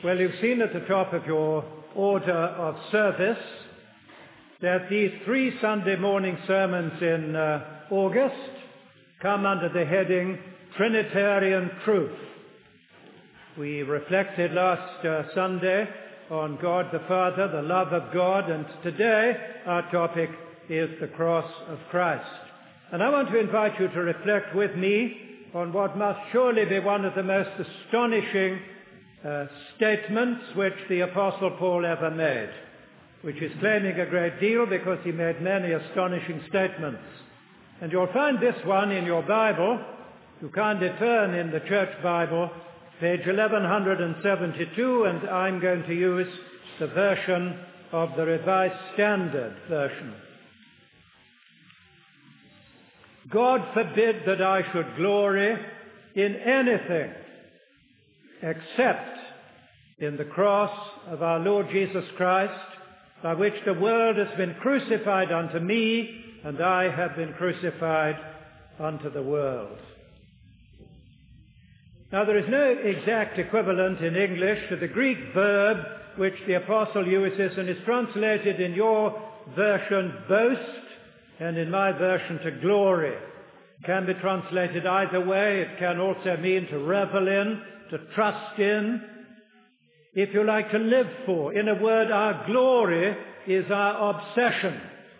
Well, you've seen at the top of your order of service that these 3 Sunday morning sermons in August come under the heading Trinitarian Truth. We reflected last Sunday on God the Father, the love of God, and today our topic is the cross of Christ. And I want to invite you to reflect with me on what must surely be one of the most astonishing statements which the Apostle Paul ever made, which is claiming a great deal because he made many astonishing statements. And you'll find this one in your Bible. You kindly turn in the Church Bible, page 1172, and I'm going to use the version of the Revised Standard Version. God forbid that I should glory in anything except in the cross of our Lord Jesus Christ, by which the world has been crucified unto me, and I have been crucified unto the world. Now, there is no exact equivalent in English to the Greek verb which the apostle uses and is translated in your version boast and in my version to glory. It can be translated either way. It can also mean to revel in, to trust in, if you like, to live for. In a word, our glory is our obsession.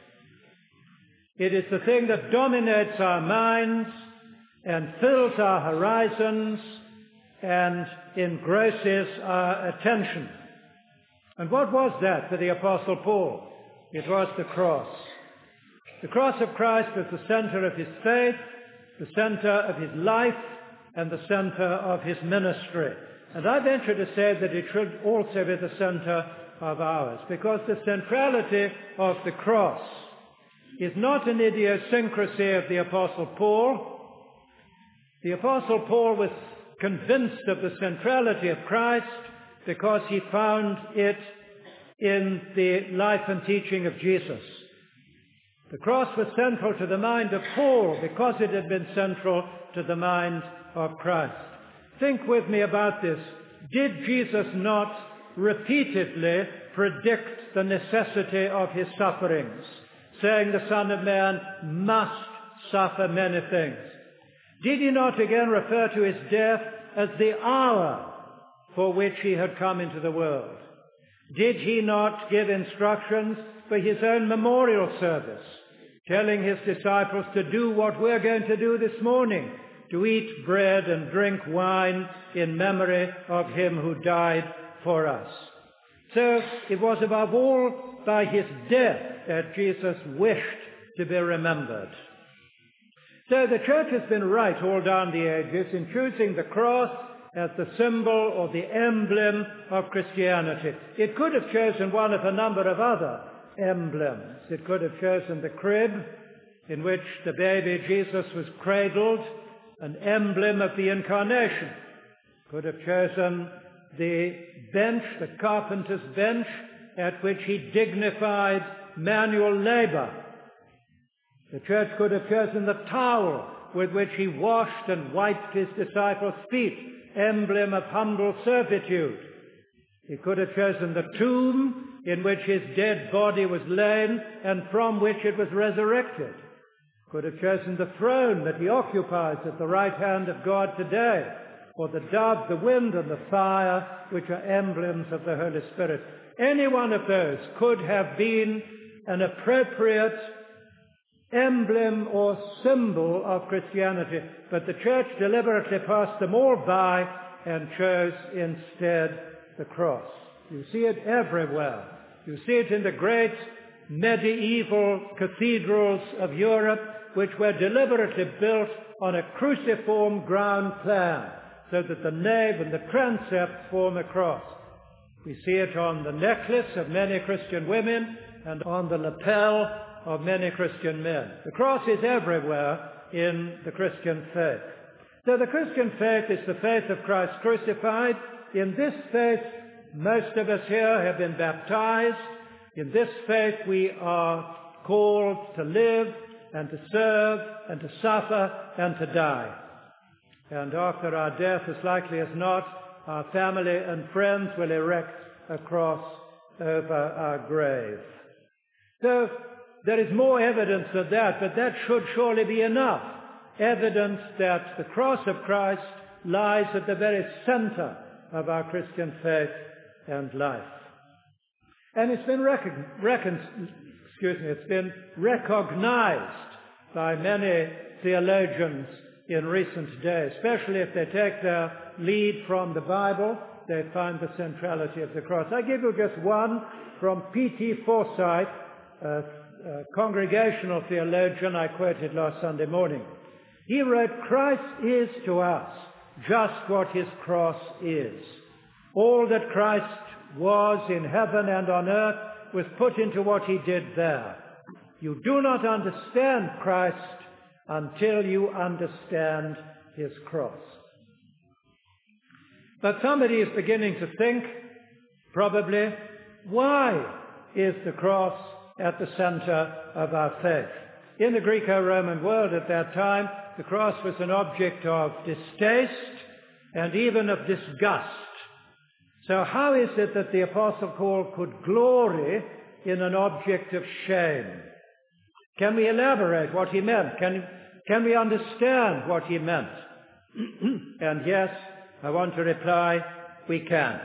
It is the thing that dominates our minds and fills our horizons and engrosses our attention. And what was that for the Apostle Paul? It was the cross. The cross of Christ was the center of his faith, the center of his life, and the center of his ministry. And I venture to say that it should also be the center of ours, because the centrality of the cross is not an idiosyncrasy of the Apostle Paul. The Apostle Paul was convinced of the centrality of Christ because he found it in the life and teaching of Jesus. The cross was central to the mind of Paul because it had been central to the mind of Christ. Think with me about this. Did Jesus not repeatedly predict the necessity of his sufferings, saying the Son of Man must suffer many things? Did he not again refer to his death as the hour for which he had come into the world? Did he not give instructions for his own memorial service, telling his disciples to do what we're going to do this morning, to eat bread and drink wine in memory of him who died for us? So it was above all by his death that Jesus wished to be remembered. So the church has been right all down the ages in choosing the cross as the symbol or the emblem of Christianity. It could have chosen one of a number of other emblems. It could have chosen the crib in which the baby Jesus was cradled, an emblem of the incarnation. Could have chosen the bench, the carpenter's bench, at which he dignified manual labor. The church could have chosen the towel with which he washed and wiped his disciples' feet, emblem of humble servitude. He could have chosen the tomb in which his dead body was lain and from which it was resurrected. Could have chosen the throne that he occupies at the right hand of God today, or the dove, the wind, and the fire, which are emblems of the Holy Spirit. Any one of those could have been an appropriate emblem or symbol of Christianity, but the church deliberately passed them all by and chose instead the cross. You see it everywhere. You see it in the great medieval cathedrals of Europe, which were deliberately built on a cruciform ground plan, so that the nave and the transept form a cross. We see it on the necklace of many Christian women and on the lapel of many Christian men. The cross is everywhere in the Christian faith. So the Christian faith is the faith of Christ crucified. In this faith, most of us here have been baptized. In this faith, we are called to live and to serve and to suffer and to die. And after our death, as likely as not, our family and friends will erect a cross over our grave. So there is more evidence of that, but that should surely be enough. Evidence that the cross of Christ lies at the very center of our Christian faith and life. And it's been recognized by many theologians in recent days, especially if they take their lead from the Bible. They find the centrality of the cross. I give you just one from P.T. Forsyth, a congregational theologian I quoted last Sunday morning. He wrote, "Christ is to us just what his cross is. All that Christ was in heaven and on earth was put into what he did there. You do not understand Christ until you understand his cross." But somebody is beginning to think, probably, why is the cross at the center of our faith? In the Greco-Roman world at that time, the cross was an object of distaste and even of disgust. So how is it that the Apostle Paul could glory in an object of shame? Can we elaborate what he meant? Can we understand what he meant? And yes, I want to reply, we can.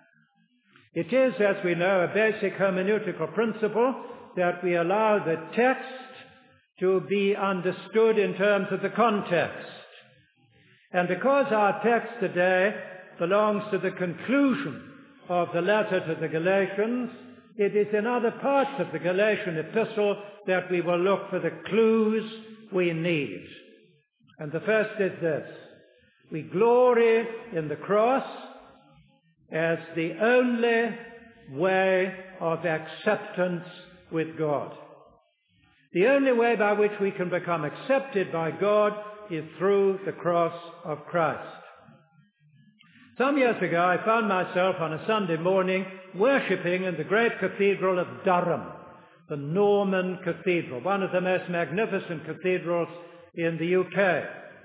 It is, as we know, a basic hermeneutical principle that we allow the text to be understood in terms of the context. And because our text today belongs to the conclusion of the letter to the Galatians, it is in other parts of the Galatian epistle that we will look for the clues we need. And the first is this: we glory in the cross as the only way of acceptance with God. The only way by which we can become accepted by God is through the cross of Christ. Some years ago, I found myself on a Sunday morning worshipping in the great cathedral of Durham, the Norman Cathedral, one of the most magnificent cathedrals in the UK.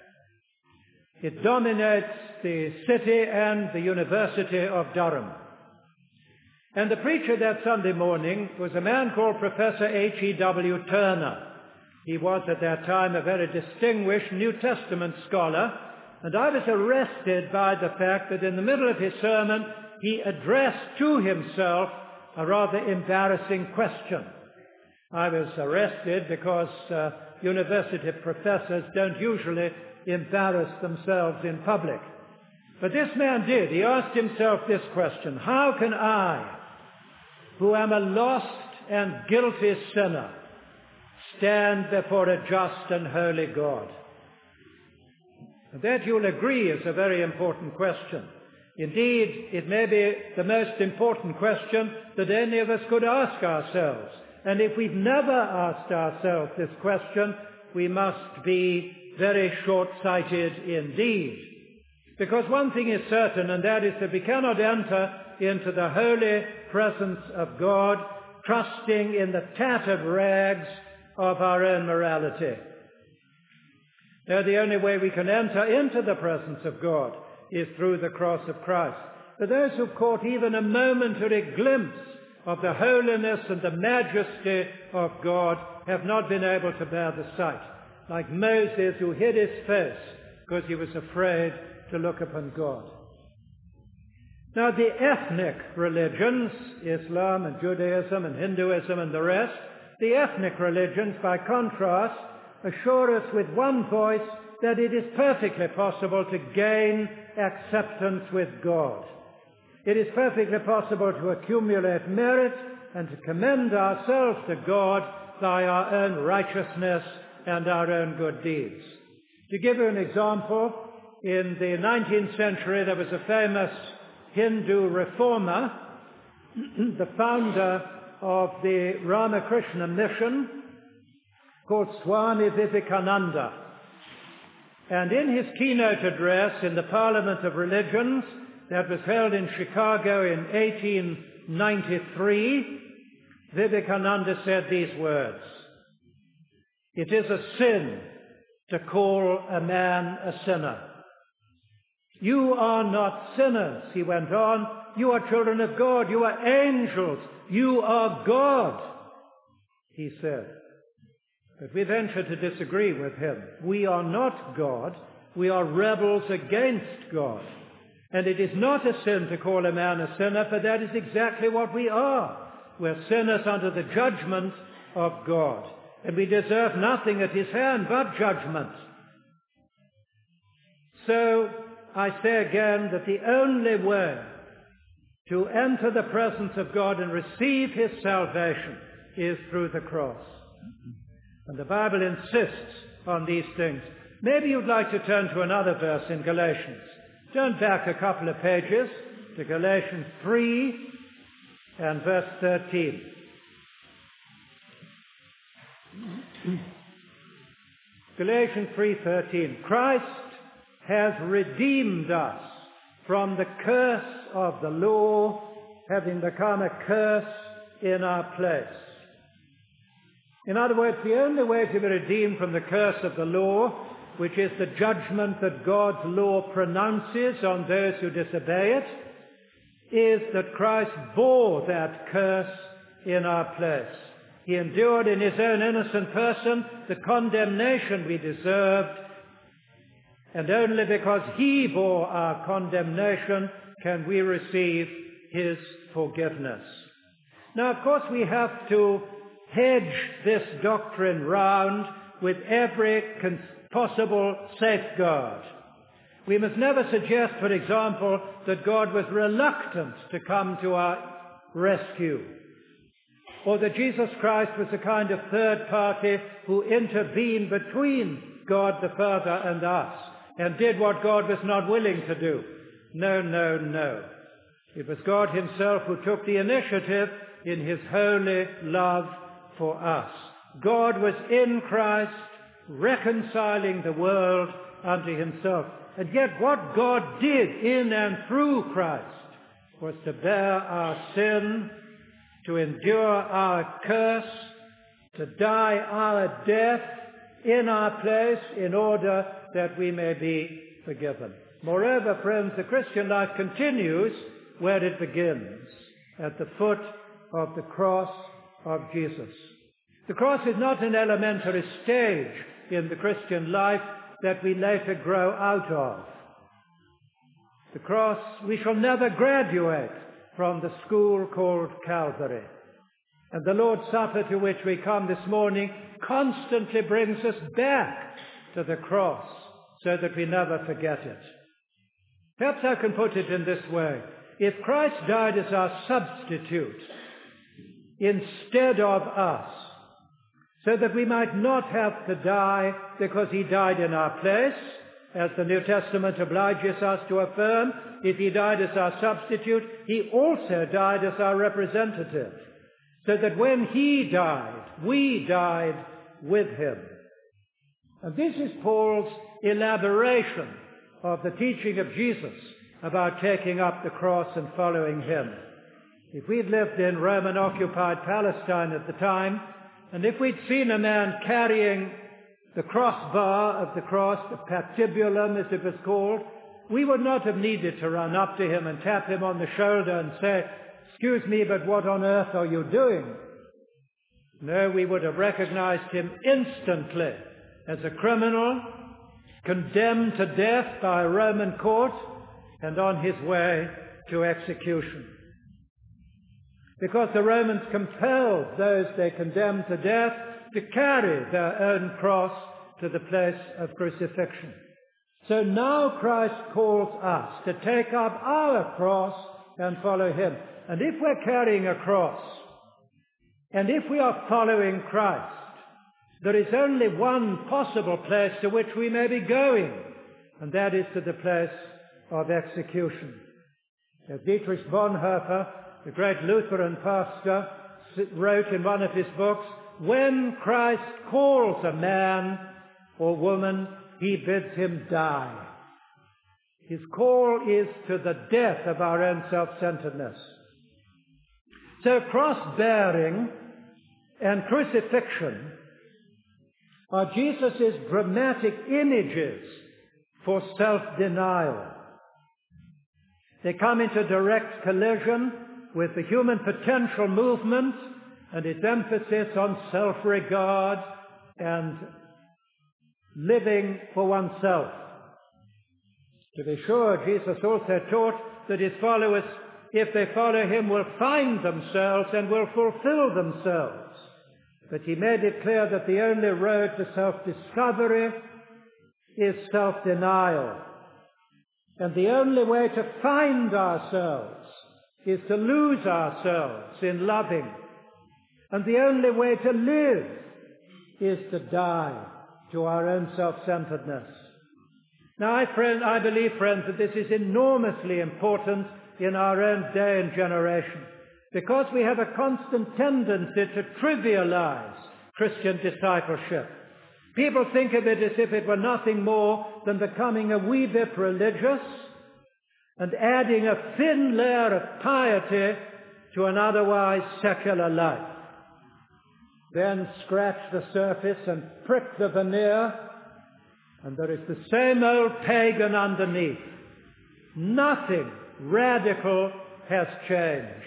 It dominates the city and the University of Durham. And the preacher that Sunday morning was a man called Professor H.E.W. Turner. He was at that time a very distinguished New Testament scholar, and I was arrested by the fact that in the middle of his sermon he addressed to himself a rather embarrassing question. I was arrested because university professors don't usually embarrass themselves in public. But this man did. He asked himself this question: how can I, who am a lost and guilty sinner, stand before a just and holy God? That, you'll agree, is a very important question. Indeed, it may be the most important question that any of us could ask ourselves. And if we've never asked ourselves this question, we must be very short-sighted indeed. Because one thing is certain, and that is that we cannot enter into the holy presence of God trusting in the tattered rags of our own morality. No, the only way we can enter into the presence of God is through the cross of Christ. For those who've caught even a momentary glimpse of the holiness and the majesty of God have not been able to bear the sight, like Moses, who hid his face because he was afraid to look upon God. Now, the ethnic religions, Islam and Judaism and Hinduism and the rest, the ethnic religions, by contrast, assure us with one voice that it is perfectly possible to gain acceptance with God. It is perfectly possible to accumulate merit and to commend ourselves to God by our own righteousness and our own good deeds. To give you an example, in the 19th century there was a famous Hindu reformer, the founder of the Ramakrishna mission, called Swami Vivekananda. And in his keynote address in the Parliament of Religions that was held in Chicago in 1893, Vivekananda said these words: "It is a sin to call a man a sinner. You are not sinners, he went on. You are children of God. You are angels. You are God, he said. But we venture to disagree with him. We are not God. We are rebels against God. And it is not a sin to call a man a sinner, for that is exactly what we are. We're sinners under the judgment of God. And we deserve nothing at his hand but judgment. So I say again that the only way to enter the presence of God and receive his salvation is through the cross. And the Bible insists on these things. Maybe you'd like to turn to another verse in Galatians. Turn back a couple of pages to Galatians 3 and verse 13. Galatians 3:13. Christ has redeemed us from the curse of the law, having become a curse in our place. In other words, the only way to be redeemed from the curse of the law, which is the judgment that God's law pronounces on those who disobey it, is that Christ bore that curse in our place. He endured in his own innocent person the condemnation we deserved, and only because he bore our condemnation can we receive his forgiveness. Now, of course, we have to hedge this doctrine round with every possible safeguard. We must never suggest, for example, that God was reluctant to come to our rescue, or that Jesus Christ was a kind of third party who intervened between God the Father and us and did what God was not willing to do. No, no, no. It was God himself who took the initiative in his holy love for us. God was in Christ, reconciling the world unto himself. And yet what God did in and through Christ was to bear our sin, to endure our curse, to die our death in our place in order that we may be forgiven. Moreover, friends, the Christian life continues where it begins, at the foot of the cross of Jesus. The cross is not an elementary stage in the Christian life that we later grow out of. The cross, we shall never graduate from the school called Calvary. And the Lord's Supper to which we come this morning constantly brings us back to the cross so that we never forget it. Perhaps I can put it in this way. If Christ died as our substitute instead of us, so that we might not have to die because he died in our place, as the New Testament obliges us to affirm, if he died as our substitute, he also died as our representative, so that when he died, we died with him. And this is Paul's elaboration of the teaching of Jesus about taking up the cross and following him. If we'd lived in Roman-occupied Palestine at the time, and if we'd seen a man carrying the crossbar of the cross, the patibulum as it was called, we would not have needed to run up to him and tap him on the shoulder and say, "Excuse me, but what on earth are you doing?" No, we would have recognized him instantly as a criminal, condemned to death by a Roman court, and on his way to execution. Because the Romans compelled those they condemned to death to carry their own cross to the place of crucifixion. So now Christ calls us to take up our cross and follow him. And if we're carrying a cross, and if we are following Christ, there is only one possible place to which we may be going, and that is to the place of execution. As Dietrich Bonhoeffer, the great Lutheran pastor, wrote in one of his books, when Christ calls a man or woman, he bids him die. His call is to the death of our own self-centeredness. So cross-bearing and crucifixion are Jesus' dramatic images for self-denial. They come into direct collision with the human potential movement and its emphasis on self-regard and living for oneself. To be sure, Jesus also taught that his followers, if they follow him, will find themselves and will fulfill themselves. But he made it clear that the only road to self-discovery is self-denial. And the only way to find ourselves is to lose ourselves in loving. And the only way to live is to die to our own self-centeredness. Now, I believe, friends, that this is enormously important in our own day and generation, because we have a constant tendency to trivialize Christian discipleship. People think of it as if it were nothing more than becoming a wee bit religious and adding a thin layer of piety to an otherwise secular life. Then scratch the surface and prick the veneer, and there is the same old pagan underneath. Nothing radical has changed.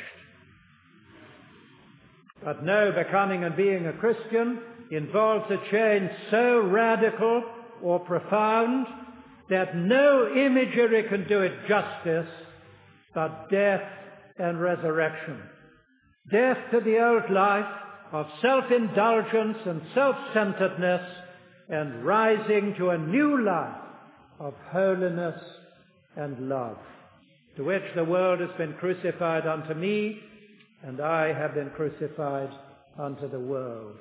But no, becoming and being a Christian involves a change so radical or profound that no imagery can do it justice but death and resurrection. Death to the old life of self-indulgence and self-centeredness, and rising to a new life of holiness and love, to which the world has been crucified unto me, and I have been crucified unto the world.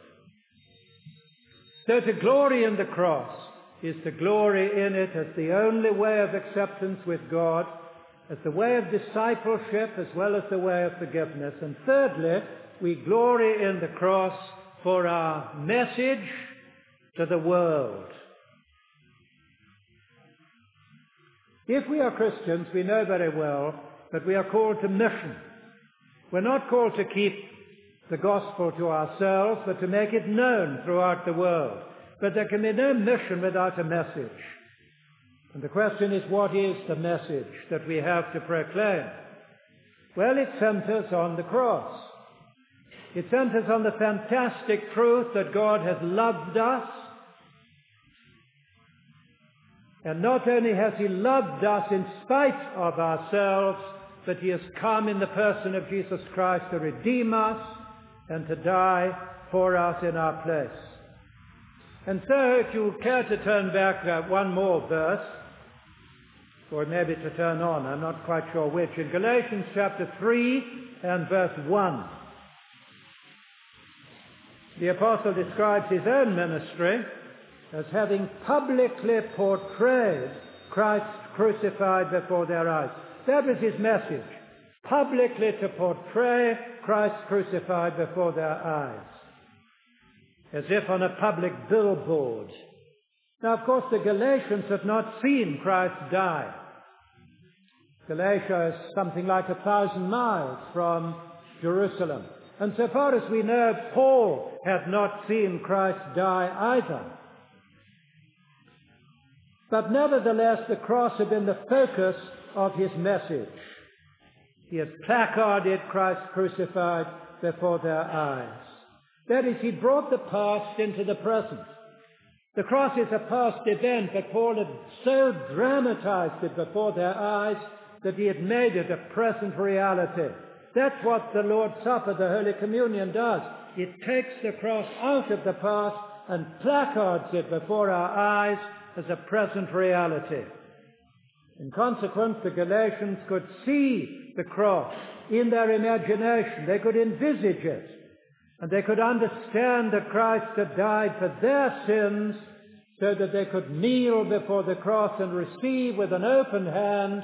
So to glory in the cross is to glory in it as the only way of acceptance with God, as the way of discipleship as well as the way of forgiveness. And thirdly, we glory in the cross for our message to the world. If we are Christians, we know very well that we are called to mission. We're not called to keep the gospel to ourselves, but to make it known throughout the world. But there can be no mission without a message. And the question is, what is the message that we have to proclaim? Well, it centers on the cross. It centers on the fantastic truth that God has loved us. And not only has he loved us in spite of ourselves, but he has come in the person of Jesus Christ to redeem us and to die for us in our place. And so, if you care to turn back one more verse, or maybe to turn on, I'm not quite sure which, in Galatians chapter 3 and verse 1. The apostle describes his own ministry as having publicly portrayed Christ crucified before their eyes. That was his message, publicly to portray Christ crucified before their eyes, as if on a public billboard. Now, of course, the Galatians have not seen Christ die. Galatia is something like 1,000 miles from Jerusalem. And so far as we know, Paul had not seen Christ die either. But nevertheless, the cross had been the focus of his message. He had placarded Christ crucified before their eyes. That is, he brought the past into the present. The cross is a past event, but Paul had so dramatized it before their eyes that he had made it a present reality. That's what the Lord's Supper, the Holy Communion, does. It takes the cross out of the past and placards it before our eyes as a present reality. In consequence, the Galatians could see the cross in their imagination. They could envisage it. And they could understand that Christ had died for their sins so that they could kneel before the cross and receive with an open hand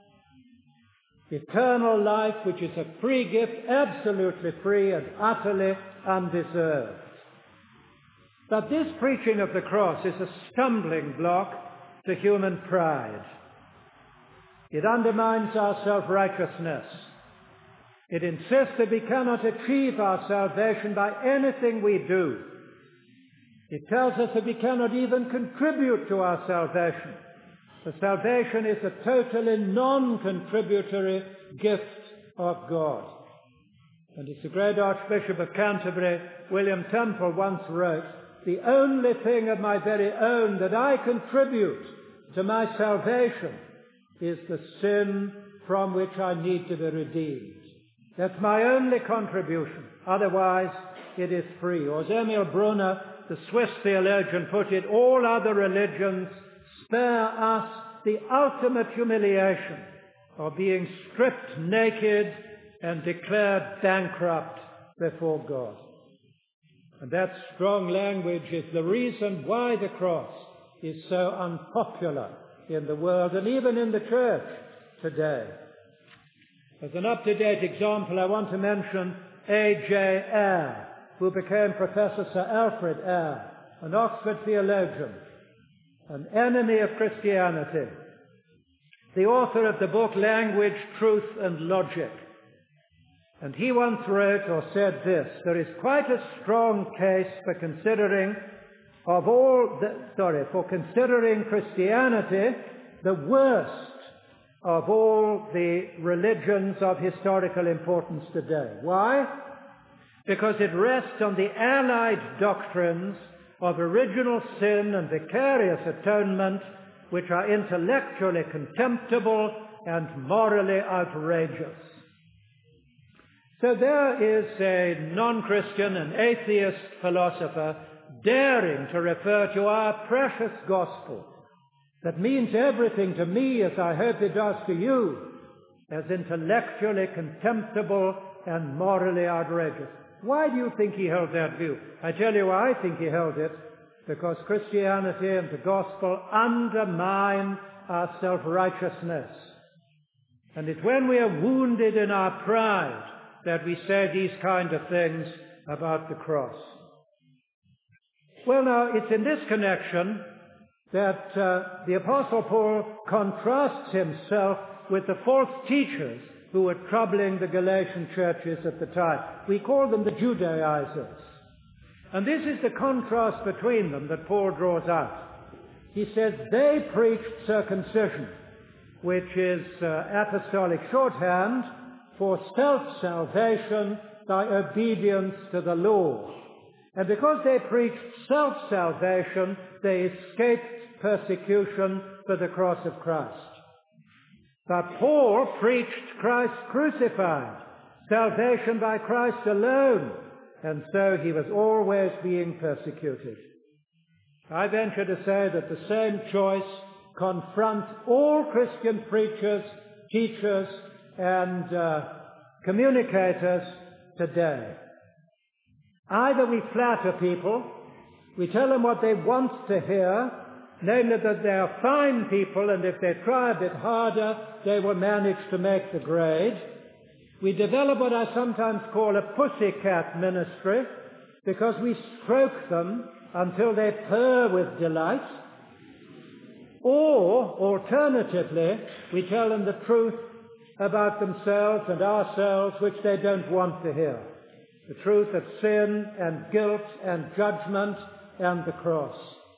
eternal life, which is a free gift, absolutely free and utterly undeserved. But this preaching of the cross is a stumbling block to human pride. It undermines our self-righteousness. It insists that we cannot achieve our salvation by anything we do. It tells us that we cannot even contribute to our salvation. The salvation is a totally non-contributory gift of God. And as the great Archbishop of Canterbury, William Temple, once wrote, "The only thing of my very own that I contribute to my salvation is the sin from which I need to be redeemed. That's my only contribution. Otherwise, it is free." Or as Emil Brunner, the Swiss theologian, put it, "All other religions spare us the ultimate humiliation of being stripped naked and declared bankrupt before God." And that strong language is the reason why the cross is so unpopular in the world and even in the church today. As an up-to-date example, I want to mention A.J. Ayer, who became Professor Sir Alfred Ayer, an Oxford theologian, an enemy of Christianity, the author of the book Language, Truth and Logic. And he once wrote or said this: "There is quite a strong case for considering Christianity the worst of all the religions of historical importance today." Why? Because it rests on the allied doctrines of original sin and vicarious atonement, which are intellectually contemptible and morally outrageous. So there is a non-Christian, an atheist philosopher daring to refer to our precious gospel that means everything to me, as I hope it does to you, as intellectually contemptible and morally outrageous. Why do you think he held that view? I tell you why I think he held it. Because Christianity and the gospel undermine our self-righteousness. And it's when we are wounded in our pride that we say these kind of things about the cross. Well, now, it's in this connection that the Apostle Paul contrasts himself with the false teachers who were troubling the Galatian churches at the time. We call them the Judaizers. And this is the contrast between them that Paul draws out. He says they preached circumcision, which is apostolic shorthand for self-salvation by obedience to the law. And because they preached self-salvation, they escaped persecution for the cross of Christ. But Paul preached Christ crucified, salvation by Christ alone, and so he was always being persecuted. I venture to say that the same choice confronts all Christian preachers, teachers, and communicators today. Either we flatter people, we tell them what they want to hear, namely that they are fine people and if they try a bit harder, they will manage to make the grade. We develop what I sometimes call a pussycat ministry, because we stroke them until they purr with delight. Or, alternatively, we tell them the truth about themselves and ourselves which they don't want to hear. The truth of sin and guilt and judgment and the cross.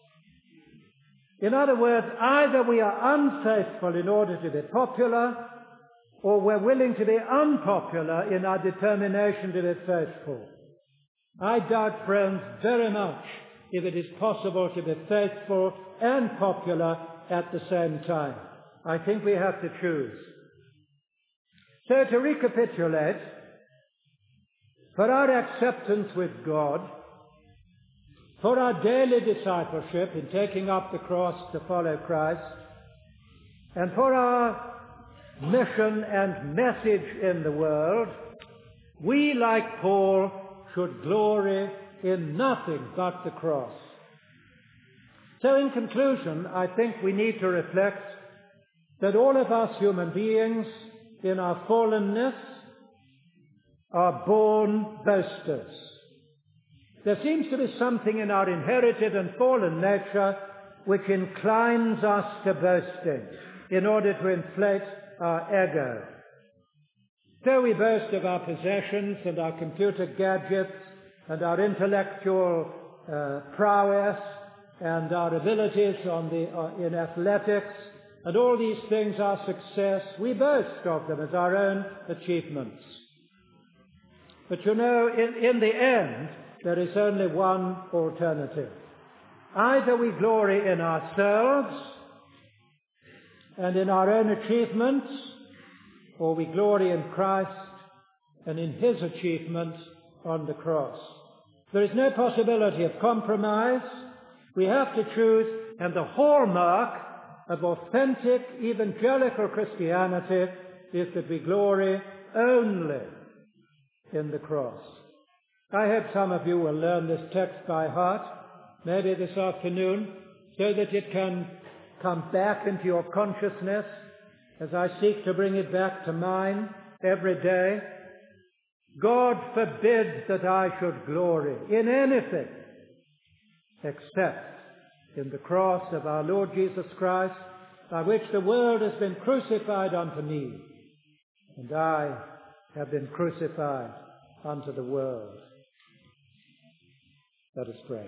In other words, either we are unfaithful in order to be popular, or we're willing to be unpopular in our determination to be faithful. I doubt, friends, very much if it is possible to be faithful and popular at the same time. I think we have to choose. So to recapitulate, for our acceptance with God, for our daily discipleship in taking up the cross to follow Christ, and for our mission and message in the world, we, like Paul, should glory in nothing but the cross. So in conclusion, I think we need to reflect that all of us human beings in our fallenness are born boasters. There seems to be something in our inherited and fallen nature which inclines us to boasting in order to inflate our ego. So we boast of our possessions and our computer gadgets and our intellectual prowess and our abilities in athletics and all these things are success. We boast of them as our own achievements. But you know, in the end, there is only one alternative. Either we glory in ourselves and in our own achievements, or we glory in Christ and in his achievement on the cross. There is no possibility of compromise. We have to choose, and the hallmark of authentic evangelical Christianity is that we glory only in the cross. I hope some of you will learn this text by heart, maybe this afternoon, so that it can come back into your consciousness as I seek to bring it back to mine every day. God forbid that I should glory in anything except in the cross of our Lord Jesus Christ, by which the world has been crucified unto me, and I have been crucified unto the world. Let us pray.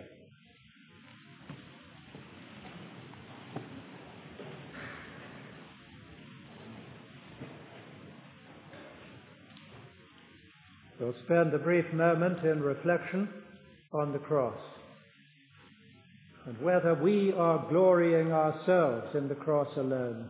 We'll spend a brief moment in reflection on the cross and whether we are glorying ourselves in the cross alone.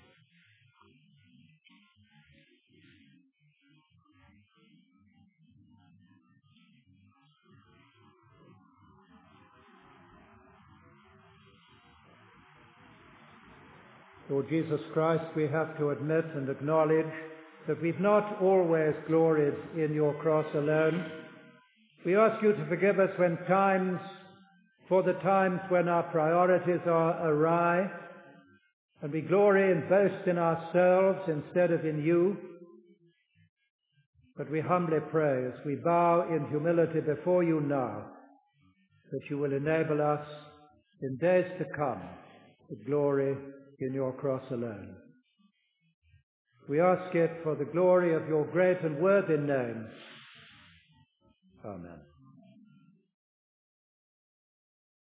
Lord Jesus Christ, we have to admit and acknowledge that we've not always gloried in your cross alone. We ask you to forgive us for the times when our priorities are awry, and we glory and boast in ourselves instead of in you. But we humbly pray, as we bow in humility before you now, that you will enable us in days to come to glory in your cross alone. We ask it for the glory of your great and worthy name. Amen.